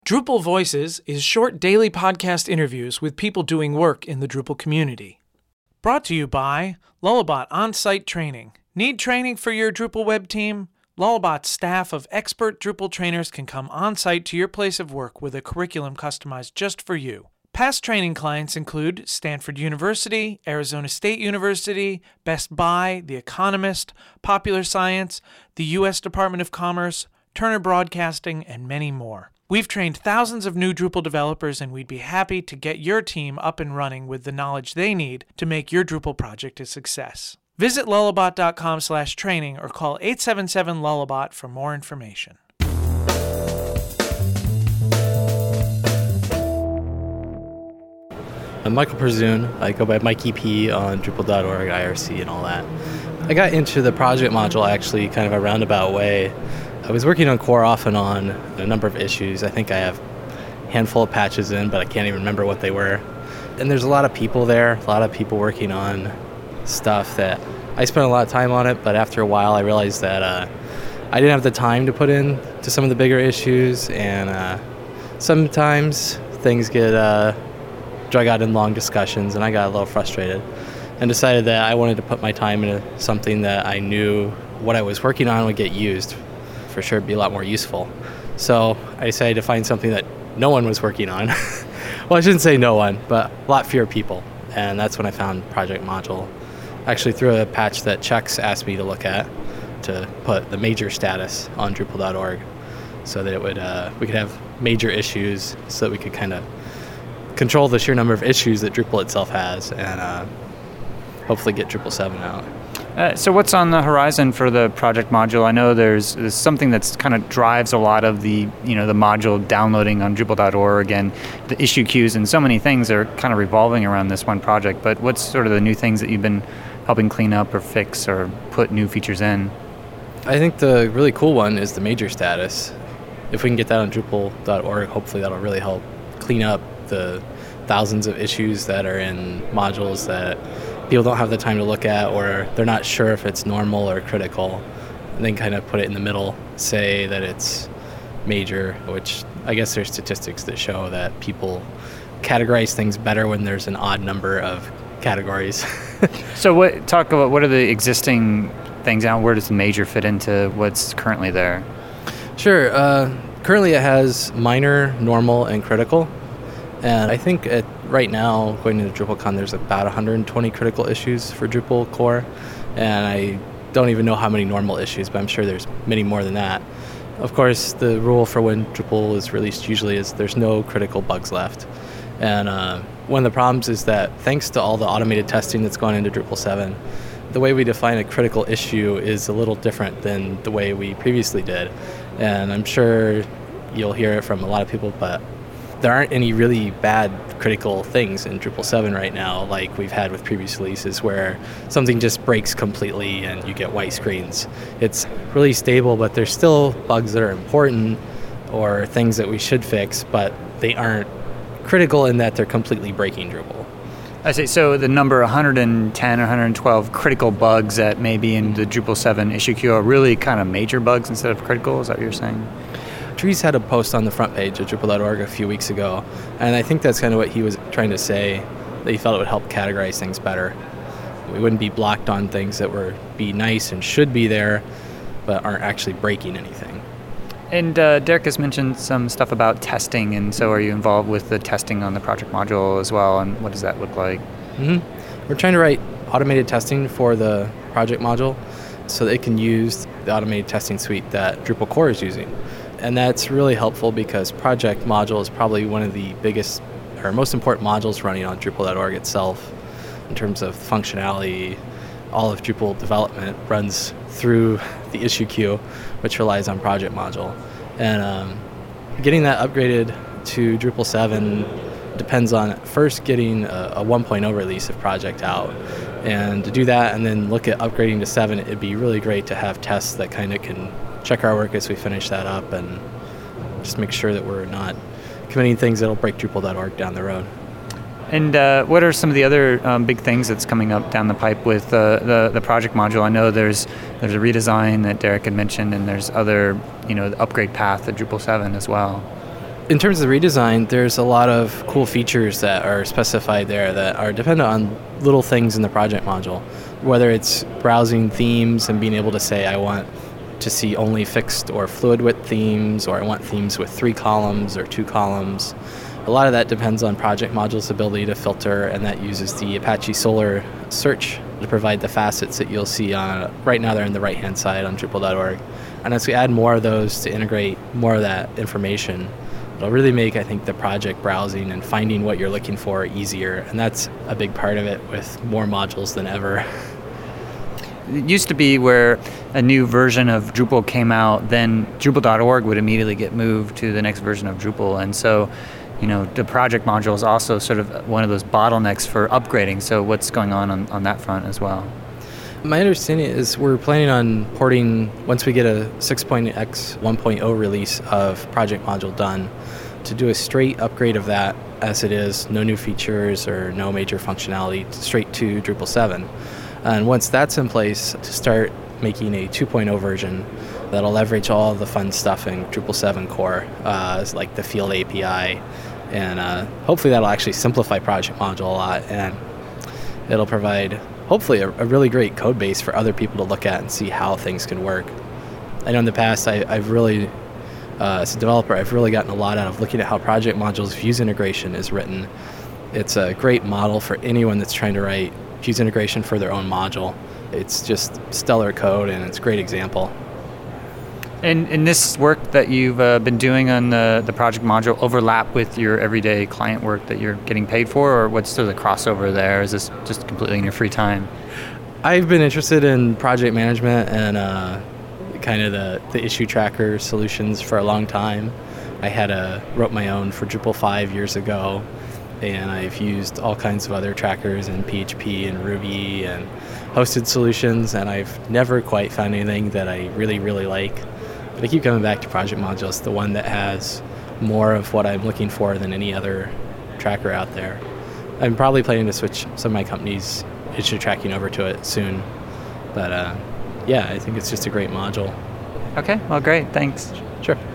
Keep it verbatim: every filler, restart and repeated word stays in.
Drupal Voices is short daily podcast interviews with people doing work in the Drupal community. Brought to you by Lullabot On-Site Training. Need training for your Drupal web team? Lullabot's staff of expert Drupal trainers can come on-site to your place of work with a curriculum customized just for you. Past training clients include Stanford University, Arizona State University, Best Buy, The Economist, Popular Science, the U S Department of Commerce, Turner Broadcasting, and many more. We've trained thousands of new Drupal developers, and we'd be happy to get your team up and running with the knowledge they need to make your Drupal project a success. Visit lullabot.com slash training or call eight seven seven lullabot for more information. I'm Michael Perzoon. I go by Mikey P on Drupal dot org, I R C, and all that. I got into the project module actually kind of a roundabout way. I was working on core off and on a number of issues. I think I have a handful of patches in, but I can't even remember what they were. And there's a lot of people there, a lot of people working on stuff that I spent a lot of time on it, but after a while I realized that uh, I didn't have the time to put in to some of the bigger issues, and uh, sometimes things get uh, drug out in long discussions, and I got a little frustrated and decided that I wanted to put my time into something that I knew what I was working on would get used. For sure, it'd be a lot more useful. So I decided to find something that no one was working on. Well, I shouldn't say no one, but a lot fewer people. And that's when I found Project Module. Actually, through a patch that Chex asked me to look at to put the major status on Drupal dot org, so that it would uh, we could have major issues, so that we could kind of control the sheer number of issues that Drupal itself has, and uh, hopefully get Drupal seven out. Uh, so what's on the horizon for the project module? I know there's, there's something that's kind of drives a lot of the, you know, the module downloading on Drupal dot org, and the issue queues and so many things are kind of revolving around this one project. But what's sort of the new things that you've been helping clean up or fix or put new features in? I think the really cool one is the major status. If we can get that on Drupal dot org, hopefully that'll really help clean up the thousands of issues that are in modules that people don't have the time to look at, or they're not sure if it's normal or critical, and then kind of put it in the middle, say that it's major, which I guess there's statistics that show that people categorize things better when there's an odd number of categories. So what talk about what are the existing things out? Where does the major fit into what's currently there? Sure. Uh, currently it has minor, normal, and critical. And I think at, right now, according to DrupalCon, there's about one hundred twenty critical issues for Drupal core. And I don't even know how many normal issues, but I'm sure there's many more than that. Of course, the rule for when Drupal is released usually is there's no critical bugs left. And uh, one of the problems is that thanks to all the automated testing that's gone into Drupal seven, the way we define a critical issue is a little different than the way we previously did. And I'm sure you'll hear it from a lot of people, but there aren't any really bad critical things in Drupal seven right now, like we've had with previous releases, where something just breaks completely and you get white screens. It's really stable, but there's still bugs that are important or things that we should fix, but they aren't critical in that they're completely breaking Drupal. I see. So the number one hundred ten or one hundred twelve critical bugs that may be in the Drupal seven issue queue are really kind of major bugs instead of critical? Is that what you're saying? Dries had a post on the front page of Drupal dot org a few weeks ago, and I think that's kind of what he was trying to say, that he felt it would help categorize things better. We wouldn't be blocked on things that were be nice and should be there, but aren't actually breaking anything. And uh, Derek has mentioned some stuff about testing, and so are you involved with the testing on the project module as well, and what does that look like? Mm-hmm. We're trying to write automated testing for the project module so that it can use the automated testing suite that Drupal core is using. And that's really helpful because project module is probably one of the biggest or most important modules running on Drupal dot org itself in terms of functionality. All of Drupal development runs through the issue queue, which relies on project module. And um, getting that upgraded to Drupal seven depends on first getting a, a one point oh release of project out. And to do that and then look at upgrading to seven, it'd be really great to have tests that kind of can check our work as we finish that up and just make sure that we're not committing things that'll break Drupal dot org down the road. And uh, what are some of the other um, big things that's coming up down the pipe with uh, the the project module? I know there's there's a redesign that Derek had mentioned, and there's other, you know, the upgrade path to Drupal seven as well. In terms of the redesign, there's a lot of cool features that are specified there that are dependent on little things in the project module, whether it's browsing themes and being able to say, I want to see only fixed or fluid width themes, or I want themes with three columns or two columns. A lot of that depends on project module's ability to filter, and that uses the Apache Solr search to provide the facets that you'll see on, right now they're on the right-hand side on Drupal dot org. And as we add more of those to integrate more of that information, it'll really make, I think, the project browsing and finding what you're looking for easier. And that's a big part of it with more modules than ever. It used to be where a new version of Drupal came out, then Drupal dot org would immediately get moved to the next version of Drupal. And so, you know, the project module is also sort of one of those bottlenecks for upgrading. So what's going on on, on that front as well? My understanding is we're planning on porting, once we get a six point x one point oh release of project module done, to do a straight upgrade of that as it is, no new features or no major functionality, straight to Drupal seven. And once that's in place, to start making a two point oh version that'll leverage all the fun stuff in Drupal seven core, uh, like the field A P I, and uh, hopefully that'll actually simplify project module a lot, and it'll provide hopefully a, a really great code base for other people to look at and see how things can work. I know in the past I, I've really, uh, as a developer, I've really gotten a lot out of looking at how project modules Views integration is written. It's a great model for anyone that's trying to write Views integration for their own module. It's just stellar code, and it's a great example. And in this work that you've uh, been doing on the, the project module overlap with your everyday client work that you're getting paid for, or what's sort of the crossover there? Is this just completely in your free time? I've been interested in project management and uh, kind of the, the issue tracker solutions for a long time. I had a, wrote my own for Drupal five years ago, and I've used all kinds of other trackers in P H P and Ruby and hosted solutions, and I've never quite found anything that I really, really like. But I keep coming back to project modules, the one that has more of what I'm looking for than any other tracker out there. I'm probably planning to switch some of my company's issue tracking over to it soon. But uh, yeah, I think it's just a great module. Okay, well, great. Thanks. Sure.